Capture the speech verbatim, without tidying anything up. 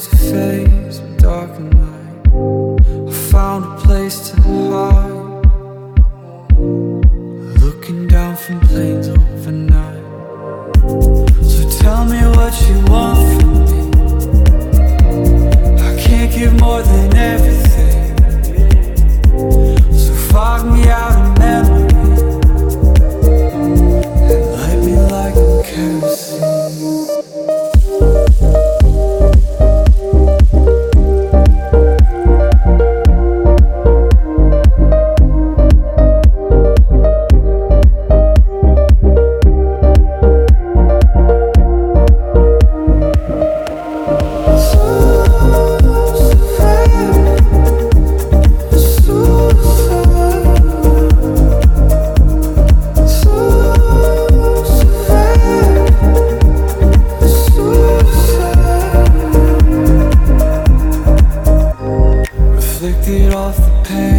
to face with dark and light. I found a place to hide, looking down from planes overnight. So tell me what you want from me. I can't give more than everything, so fog me out in memory and light me like a kerosene. Reflected off the pain,